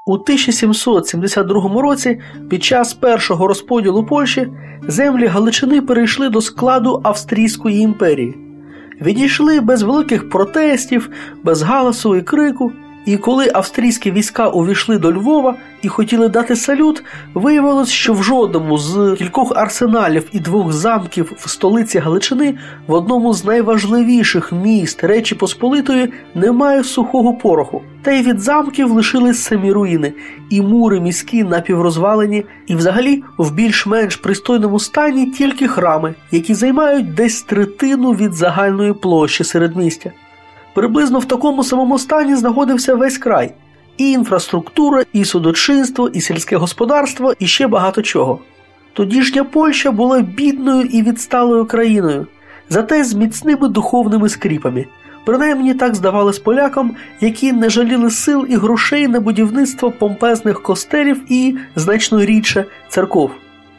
У 1772 році, під час першого розподілу Польщі, землі Галичини перейшли до складу Австрійської імперії. Відійшли без великих протестів, без галасу і крику. І коли австрійські війська увійшли до Львова і хотіли дати салют, виявилось, що в жодному з кількох арсеналів і 2 замків в столиці Галичини, в одному з найважливіших міст Речі Посполитої, немає сухого пороху. Та й від замків лишились самі руїни, і мури міські напіврозвалені, і взагалі в більш-менш пристойному стані тільки храми, які займають десь третину від загальної площі середмістя. Приблизно в такому самому стані знаходився весь край. І інфраструктура, і судочинство, і сільське господарство, і ще багато чого. Тодішня Польща була бідною і відсталою країною, зате з міцними духовними скріпами. Принаймні так здавалось полякам, які не жаліли сил і грошей на будівництво помпезних костелів і, значно рідше, церков.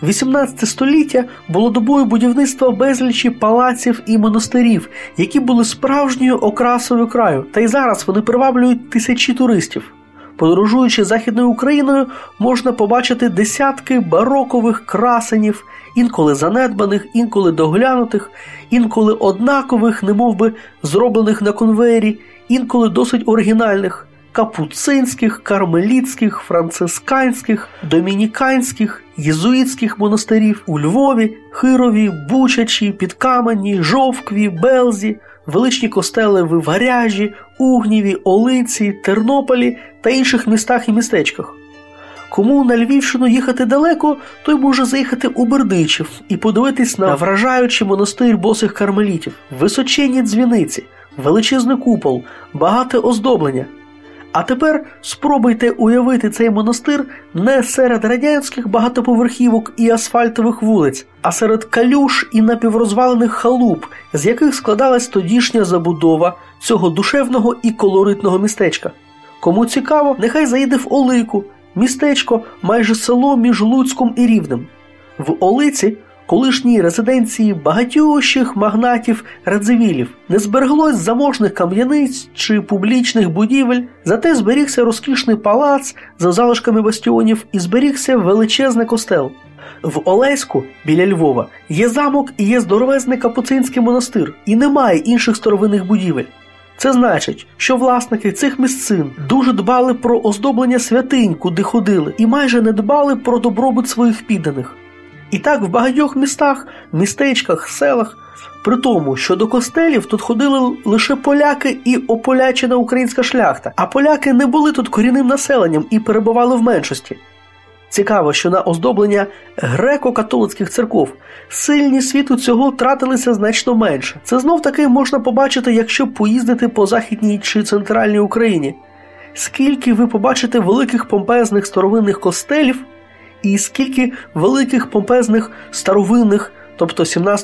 18 століття було добою будівництва безлічі палаців і монастирів, які були справжньою окрасою краю, та й зараз вони приваблюють тисячі туристів. Подорожуючи Західною Україною, можна побачити десятки барокових красенів, інколи занедбаних, інколи доглянутих, інколи однакових, немовби зроблених на конвеєрі, інколи досить оригінальних – капуцинських, кармелітських, францисканських, домініканських, єзуїтських монастирів у Львові, Хирові, Бучачі, Підкамені, Жовкві, Белзі, величні костели в Варяжі, Угніві, Олиці, Тернополі та інших містах і містечках. Кому на Львівщину їхати далеко, той може заїхати у Бердичів і подивитись на вражаючий монастир босих кармелітів, височенні дзвіниці, величезний купол, багате оздоблення. А тепер спробуйте уявити цей монастир не серед радянських багатоповерхівок і асфальтових вулиць, а серед калюж і напіврозвалених халуп, з яких складалась тодішня забудова цього душевного і колоритного містечка. Кому цікаво, нехай заїде в Олику, містечко майже село між Луцьком і Рівнем. В Олиці, колишній резиденції багатющих магнатів-радзивілів, не збереглось заможних кам'яниць чи публічних будівель, зате зберігся розкішний палац за залишками бастіонів і зберігся величезний костел. В Олеську, біля Львова, є замок і є здоровезний капуцинський монастир, і немає інших старовинних будівель. Це значить, що власники цих місцин дуже дбали про оздоблення святинь, куди ходили, і майже не дбали про добробут своїх підданих. І так в багатьох містах, містечках, селах, при тому, що до костелів тут ходили лише поляки і ополячена українська шляхта, а поляки не були тут корінним населенням і перебували в меншості. Цікаво, що на оздоблення греко-католицьких церков сильні світу цього тратилися значно менше. Це знов-таки можна побачити, якщо поїздити по Західній чи Центральній Україні. Скільки ви побачите великих помпезних старовинних костелів, і скільки великих помпезних старовинних, тобто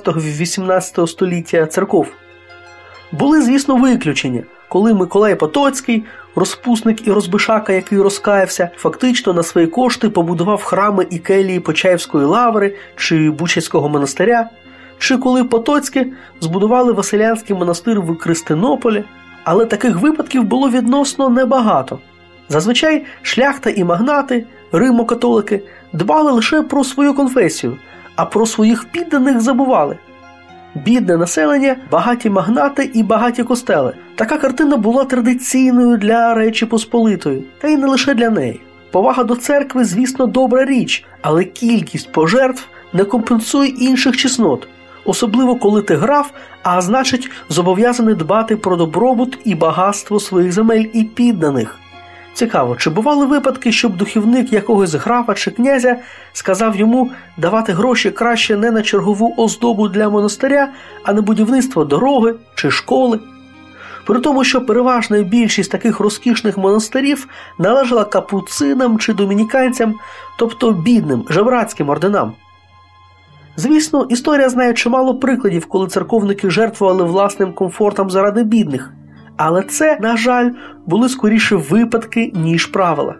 17-18 століття церков. Були, звісно, виключення, коли Миколай Потоцький, розпусник і розбишака, який розкаявся, фактично на свої кошти побудував храми і келії Почаївської лаври чи Бучацького монастиря, чи коли Потоцькі збудували Василянський монастир в Кристинополі, але таких випадків було відносно небагато. Зазвичай шляхта і магнати, римо-католики, дбали лише про свою конфесію, а про своїх підданих забували. Бідне населення, багаті магнати і багаті костели. Така картина була традиційною для Речі Посполитої, та й не лише для неї. Повага до церкви, звісно, добра річ, але кількість пожертв не компенсує інших чеснот. Особливо, коли ти граф, а значить, зобов'язаний дбати про добробут і багатство своїх земель і підданих. Цікаво, чи бували випадки, щоб духівник якогось графа чи князя сказав йому давати гроші краще не на чергову оздобу для монастиря, а на будівництво дороги чи школи? При тому, що переважна більшість таких розкішних монастирів належала капуцинам чи домініканцям, тобто бідним, жебрацьким орденам. Звісно, історія знає чимало прикладів, коли церковники жертвували власним комфортом заради бідних. Але це, на жаль, були скоріше випадки, ніж правила.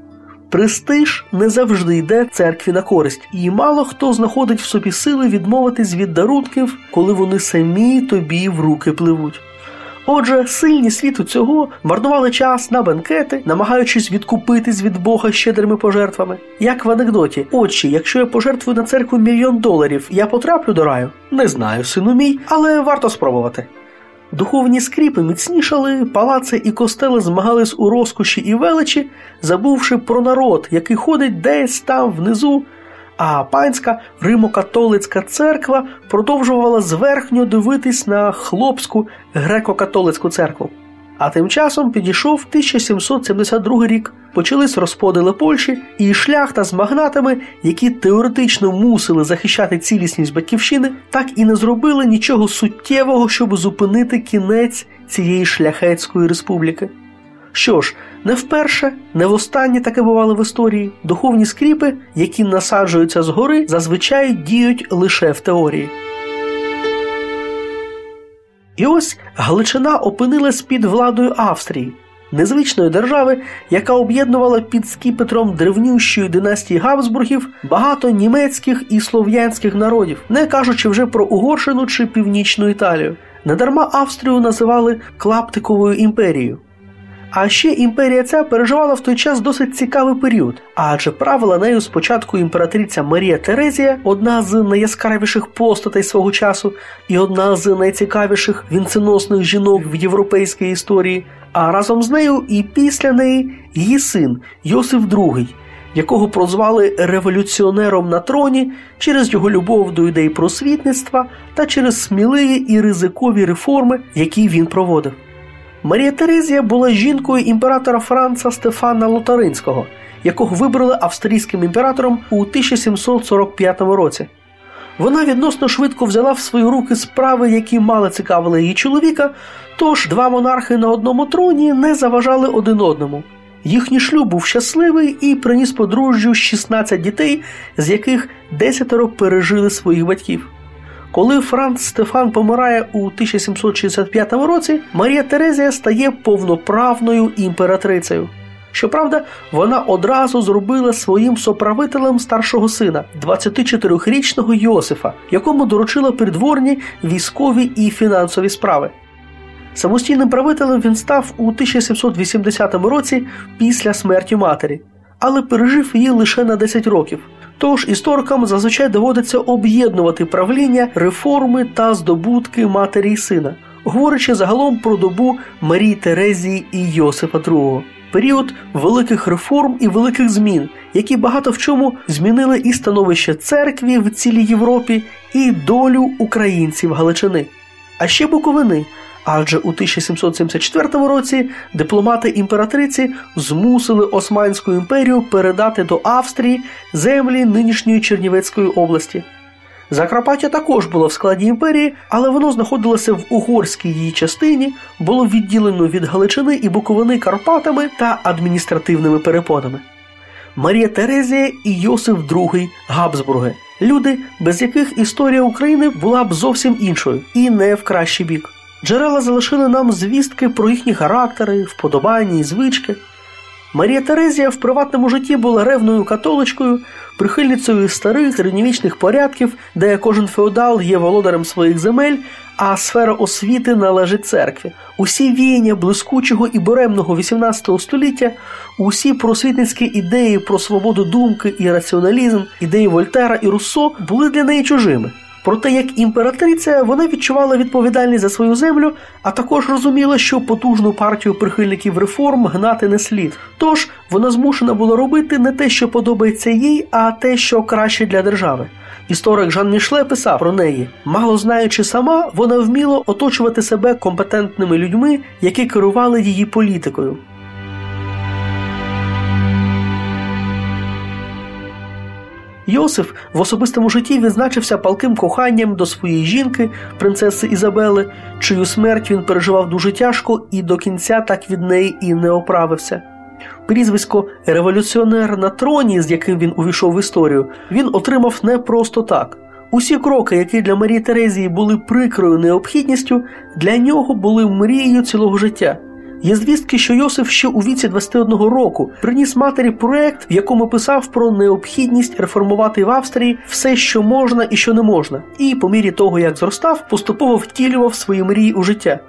Престиж не завжди йде церкві на користь, і мало хто знаходить в собі сили відмовитись від дарунків, коли вони самі тобі в руки пливуть. Отже, сильні світу цього марнували час на бенкети, намагаючись відкупитись від Бога щедрими пожертвами. Як в анекдоті: «Отче, якщо я пожертвую на церкву $1 мільйон, я потраплю до раю?» Не знаю, сину мій, але варто спробувати. Духовні скріпи міцнішали, палаци і костели змагались у розкоші і величі, забувши про народ, який ходить десь там внизу, а панська римо-католицька церква продовжувала зверхньо дивитись на хлопську греко-католицьку церкву. А тим часом підійшов 1772 рік, почались розподіли Польщі, і шляхта з магнатами, які теоретично мусили захищати цілісність батьківщини, так і не зробили нічого суттєвого, щоб зупинити кінець цієї шляхетської республіки. Що ж, не вперше, не востаннє таке бувало в історії. Духовні скріпи, які насаджуються згори, зазвичай діють лише в теорії. І ось Галичина опинилась під владою Австрії, незвичної держави, яка об'єднувала під скіпетром древнющої династії Габсбургів багато німецьких і слов'янських народів, не кажучи вже про Угорщину чи Північну Італію. Недарма Австрію називали Клаптиковою імперією. А ще імперія ця переживала в той час досить цікавий період, адже правила нею спочатку імператриця Марія Терезія, одна з найяскравіших постатей свого часу і одна з найцікавіших вінценосних жінок в європейській історії, а разом з нею і після неї її син Йосиф II, якого прозвали революціонером на троні через його любов до ідей просвітництва та через сміливі і ризикові реформи, які він проводив. Марія Терезія була жінкою імператора Франца Стефана Лотаринського, якого вибрали австрійським імператором у 1745 році. Вона відносно швидко взяла в свої руки справи, які мало цікавили її чоловіка, тож два монархи на одному троні не заважали один одному. Їхній шлюб був щасливий і приніс подружжю 16 дітей, з яких 10 пережили своїх батьків. Коли Франц Стефан помирає у 1765 році, Марія Терезія стає повноправною імператрицею. Щоправда, вона одразу зробила своїм соправителем старшого сина, 24-річного Йосифа, якому доручила придворні військові і фінансові справи. Самостійним правителем він став у 1780 році після смерті матері, але пережив її лише на 10 років. Тож історикам зазвичай доводиться об'єднувати правління, реформи та здобутки матері й сина, говорячи загалом про добу Марії Терезії і Йосифа II. Період великих реформ і великих змін, які багато в чому змінили і становище церкві в цілій Європі, і долю українців Галичини. А ще Буковини, адже у 1774 році дипломати імператриці змусили Османську імперію передати до Австрії землі нинішньої Чернівецької області. Закарпаття також було в складі імперії, але воно знаходилося в угорській її частині, було відділено від Галичини і Буковини Карпатами та адміністративними перепонами. Марія Терезія і Йосиф II Габсбурги – люди, без яких історія України була б зовсім іншою і не в кращий бік. Джерела залишили нам звістки про їхні характери, вподобання і звички. Марія Терезія в приватному житті була ревною католичкою, прихильницею старих середньовічних порядків, де кожен феодал є володарем своїх земель, а сфера освіти належить церкві. Усі віяння блискучого і буремного XVIII століття, усі просвітницькі ідеї про свободу думки і раціоналізм, ідеї Вольтера і Руссо були для неї чужими. Проте, як імператриця, вона відчувала відповідальність за свою землю, а також розуміла, що потужну партію прихильників реформ гнати не слід. Тож, вона змушена була робити не те, що подобається їй, а те, що краще для держави. Історик Жан Мішле писав про неї: «Мало знаючи сама, вона вміла оточувати себе компетентними людьми, які керували її політикою». Йосиф в особистому житті відзначився палким коханням до своєї жінки, принцеси Ізабели, чию смерть він переживав дуже тяжко і до кінця так від неї і не оправився. Прізвисько «революціонер на троні», з яким він увійшов в історію, він отримав не просто так. Усі кроки, які для Марії Терезії були прикрою необхідністю, для нього були мрією цілого життя. Є звістки, що Йосиф ще у віці 21 року приніс матері проект, в якому писав про необхідність реформувати в Австрії все, що можна і що не можна, і по мірі того, як зростав, поступово втілював свої мрії у життя.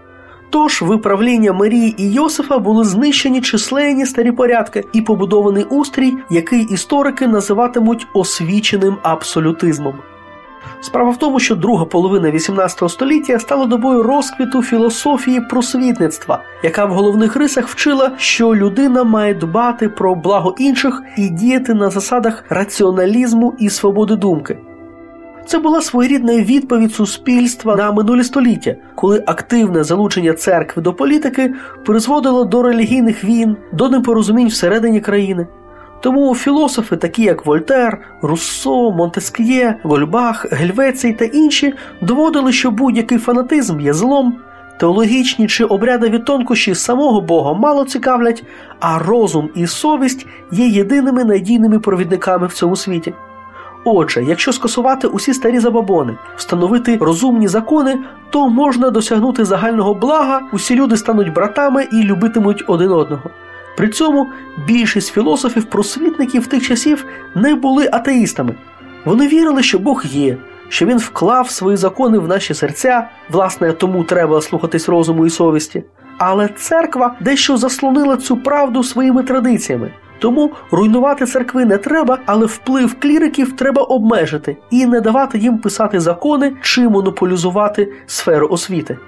Тож в правління Марії і Йосифа були знищені численні старі порядки і побудований устрій, який історики називатимуть освіченим абсолютизмом. Справа в тому, що друга половина XVIII століття стала добою розквіту філософії просвітництва, яка в головних рисах вчила, що людина має дбати про благо інших і діяти на засадах раціоналізму і свободи думки. Це була своєрідна відповідь суспільства на минулі століття, коли активне залучення церкви до політики призводило до релігійних війн, до непорозумінь всередині країни. Тому філософи, такі як Вольтер, Руссо, Монтеск'є, Гольбах, Гельвецій та інші, доводили, що будь-який фанатизм є злом, теологічні чи обрядові тонкощі самого Бога мало цікавлять, а розум і совість є єдиними надійними провідниками в цьому світі. Отже, якщо скасувати усі старі забобони, встановити розумні закони, то можна досягнути загального блага, усі люди стануть братами і любитимуть один одного. При цьому більшість філософів-просвітників тих часів не були атеїстами. Вони вірили, що Бог є, що Він вклав свої закони в наші серця, власне, тому треба слухатись розуму і совісті. Але церква дещо заслонила цю правду своїми традиціями. Тому руйнувати церкви не треба, але вплив кліриків треба обмежити і не давати їм писати закони чи монополізувати сферу освіти.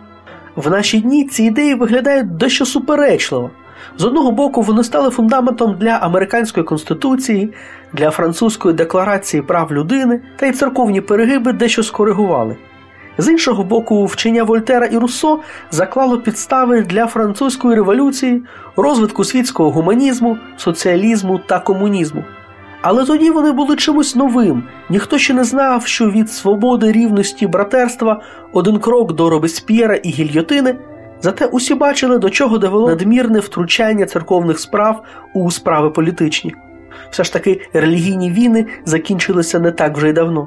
В наші дні ці ідеї виглядають дещо суперечливо. З одного боку, вони стали фундаментом для американської конституції, для французької декларації прав людини, та й церковні перегиби дещо скоригували. З іншого боку, вчення Вольтера і Руссо заклало підстави для французької революції, розвитку світського гуманізму, соціалізму та комунізму. Але тоді вони були чимось новим, ніхто ще не знав, що від свободи, рівності, братерства один крок до Робесп'єра і гільйотини. Зате усі бачили, до чого довело надмірне втручання церковних справ у справи політичні. Все ж таки, релігійні війни закінчилися не так вже й давно.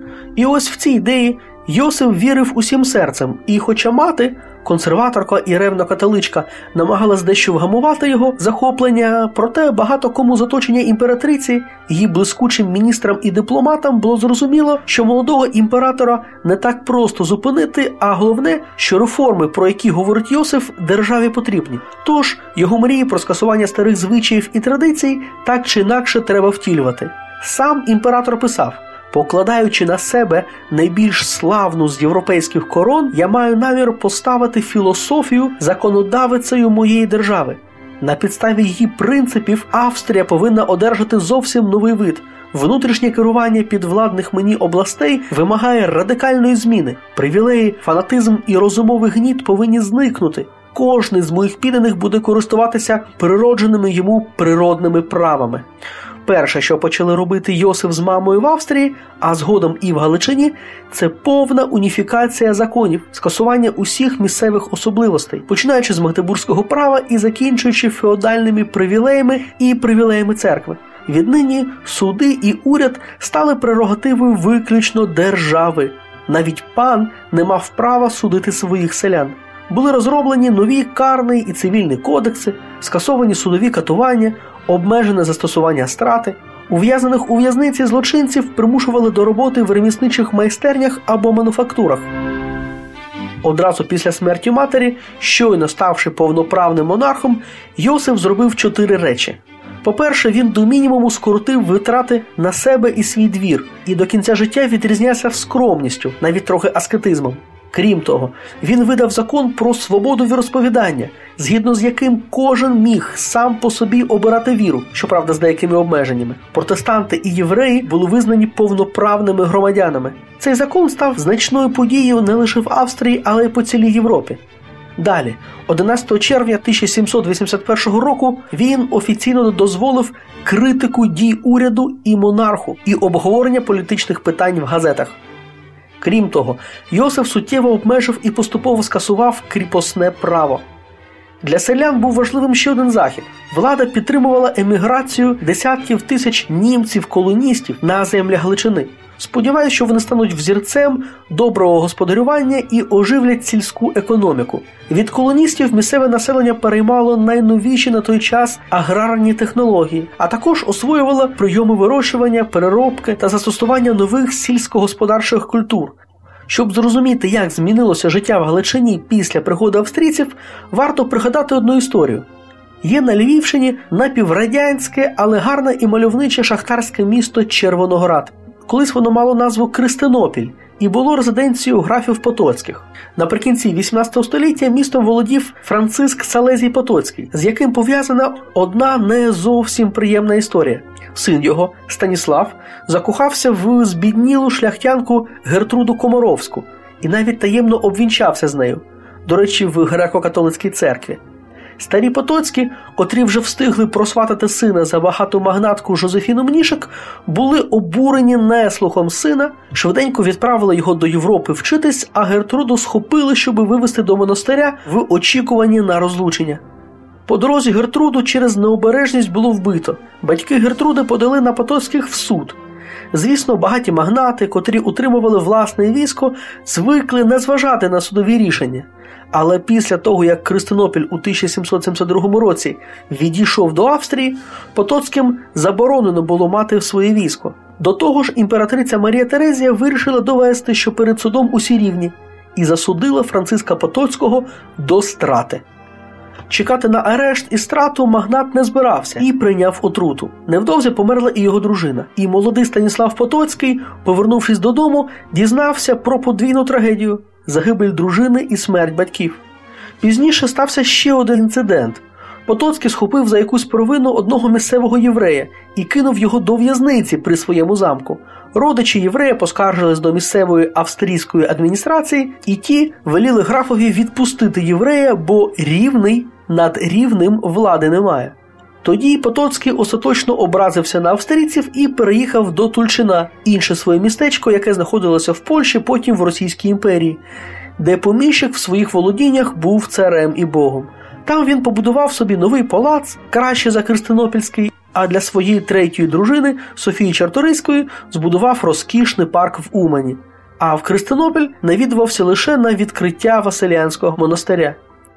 І ось в цій ідеї Йосиф вірив усім серцем, і хоча мати, консерваторка і ревно-католичка, намагалась дещо вгамувати його захоплення, проте багато кому з оточення імператриці, її блискучим міністрам і дипломатам було зрозуміло, що молодого імператора не так просто зупинити, а головне, що реформи, про які говорить Йосиф, державі потрібні. Тож, його мрії про скасування старих звичаїв і традицій так чи інакше треба втілювати. Сам імператор писав: «Покладаючи на себе найбільш славну з європейських корон, я маю намір поставити філософію законодавицею моєї держави. На підставі її принципів Австрія повинна одержати зовсім новий вид. Внутрішнє керування підвладних мені областей вимагає радикальної зміни. Привілеї, фанатизм і розумовий гніт повинні зникнути. Кожний з моїх підданих буде користуватися природженими йому природними правами». Перше, що почали робити Йосиф з мамою в Австрії, а згодом і в Галичині, це повна уніфікація законів, скасування усіх місцевих особливостей, починаючи з Магдебурзького права і закінчуючи феодальними привілеями і привілеями церкви. Віднині суди і уряд стали прерогативою виключно держави. Навіть пан не мав права судити своїх селян. Були розроблені нові карний і цивільний кодекси, скасовані судові катування, обмежене застосування страти. Ув'язнених у в'язниці злочинців примушували до роботи в ремісничих майстернях або мануфактурах. Одразу після смерті матері, щойно ставши повноправним монархом, Йосиф зробив 4 речі. По-перше, він до мінімуму скоротив витрати на себе і свій двір, і до кінця життя відрізнявся скромністю, навіть трохи аскетизмом. Крім того, він видав закон про свободу віросповідання, згідно з яким кожен міг сам по собі обирати віру, щоправда з деякими обмеженнями. Протестанти і євреї були визнані повноправними громадянами. Цей закон став значною подією не лише в Австрії, але й по цілій Європі. Далі, 11 червня 1781 року він офіційно дозволив критику дій уряду і монарху і обговорення політичних питань в газетах. Крім того, Йосиф суттєво обмежив і поступово скасував кріпосне право. Для селян був важливим ще один захід. Влада підтримувала еміграцію десятків тисяч німців-колоністів на землі Галичини. Сподіваюся, що вони стануть взірцем доброго господарювання і оживлять сільську економіку. Від колоністів місцеве населення переймало найновіші на той час аграрні технології, а також освоювало прийоми вирощування, переробки та застосування нових сільськогосподарчих культур. Щоб зрозуміти, як змінилося життя в Галичині після приходу австрійців, варто пригадати одну історію. Є на Львівщині напіврадянське, але гарне і мальовниче шахтарське місто Червоноград. Колись воно мало назву Кристинопіль і було резиденцією графів Потоцьких. Наприкінці 18 століття містом володів Франциск Салезій Потоцький, з яким пов'язана одна не зовсім приємна історія. Син його, Станіслав, закохався в збіднілу шляхтянку Гертруду Комаровську і навіть таємно обвінчався з нею, до речі, в греко-католицькій церкві. Старі Потоцькі, котрі вже встигли просватати сина за багатомагнатку Жозефіну Мнішек, були обурені неслухом сина, швиденько відправили його до Європи вчитись, а Гертруду схопили, щоби вивезти до монастиря в очікуванні на розлучення. По дорозі Гертруду через необережність було вбито. Батьки Гертруди подали на Потоцьких в суд. Звісно, багаті магнати, котрі утримували власне військо, звикли не зважати на судові рішення. Але після того, як Кристинопіль у 1772 році відійшов до Австрії, Потоцьким заборонено було мати своє військо. До того ж, імператриця Марія Терезія вирішила довести, що перед судом усі рівні, і засудила Франциска Потоцького до страти. Чекати на арешт і страту магнат не збирався і прийняв отруту. Невдовзі померла і його дружина. І молодий Станіслав Потоцький, повернувшись додому, дізнався про подвійну трагедію – загибель дружини і смерть батьків. Пізніше стався ще один інцидент. Потоцький схопив за якусь провину одного місцевого єврея і кинув його до в'язниці при своєму замку. Родичі єврея поскаржились до місцевої австрійської адміністрації, і ті веліли графові відпустити єврея, бо рівний над рівним влади немає. Тоді Потоцький остаточно образився на австрійців і переїхав до Тульчина, інше своє містечко, яке знаходилося в Польщі, потім в Російській імперії, де поміщик в своїх володіннях був царем і богом. Там він побудував собі новий палац, краще за Кристинопільський, а для своєї третьої дружини, Софії Чарторийської, збудував розкішний парк в Умані. А в Кристинопіль навідувався лише на відкриття Василянського монастиря.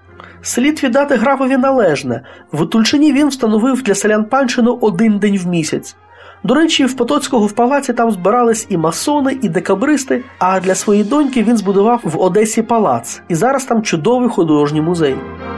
Слід віддати графові належне. В Тульчині він встановив для селян панщину один день в місяць. До речі, в Потоцького в палаці там збирались і масони, і декабристи, а для своєї доньки він збудував в Одесі палац. І зараз там чудовий художній музей.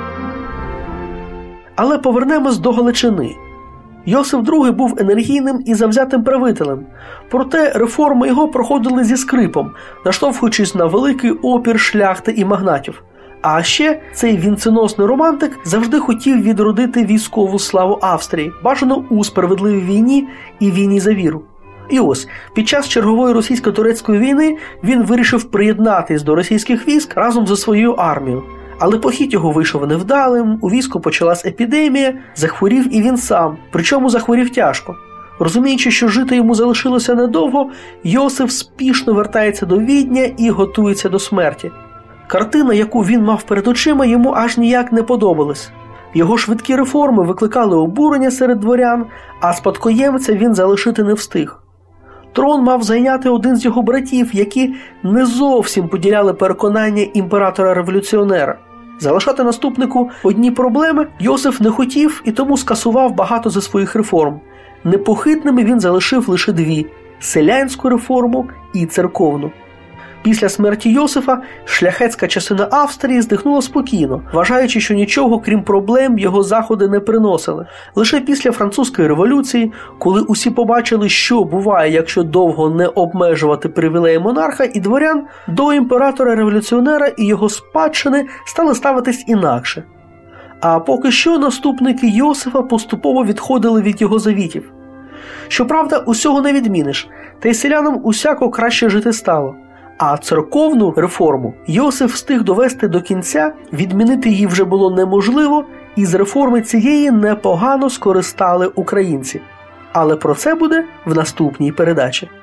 Але повернемось до Галичини. Йосиф II був енергійним і завзятим правителем, проте реформи його проходили зі скрипом, наштовхуючись на великий опір шляхти і магнатів. А ще цей вінценосний романтик завжди хотів відродити військову славу Австрії, бажано у справедливій війні і війні за віру. І ось, під час чергової російсько-турецької війни він вирішив приєднатись до російських військ разом зі своєю армією. Але похід його вийшов невдалим, у війську почалась епідемія, захворів і він сам, причому захворів тяжко. Розуміючи, що жити йому залишилося недовго, Йосиф спішно вертається до Відня і готується до смерті. Картина, яку він мав перед очима, йому аж ніяк не подобалась. Його швидкі реформи викликали обурення серед дворян, а спадкоємця він залишити не встиг. Трон мав зайняти один з його братів, які не зовсім поділяли переконання імператора-революціонера. Залишати наступнику одні проблеми Йосиф не хотів і тому скасував багато зі своїх реформ. Непохитними він залишив лише дві – селянську реформу і церковну. Після смерті Йосифа шляхетська частина Австрії здихнула спокійно, вважаючи, що нічого, крім проблем, його заходи не приносили. Лише після французької революції, коли усі побачили, що буває, якщо довго не обмежувати привілеї монарха і дворян, до імператора-революціонера і його спадщини стали ставитись інакше. А поки що наступники Йосифа поступово відходили від його завітів. Щоправда, усього не відміниш, та й селянам усяко краще жити стало. А церковну реформу Йосиф встиг довести до кінця, відмінити її вже було неможливо, і з реформи цієї непогано скористали українці. Але про це буде в наступній передачі.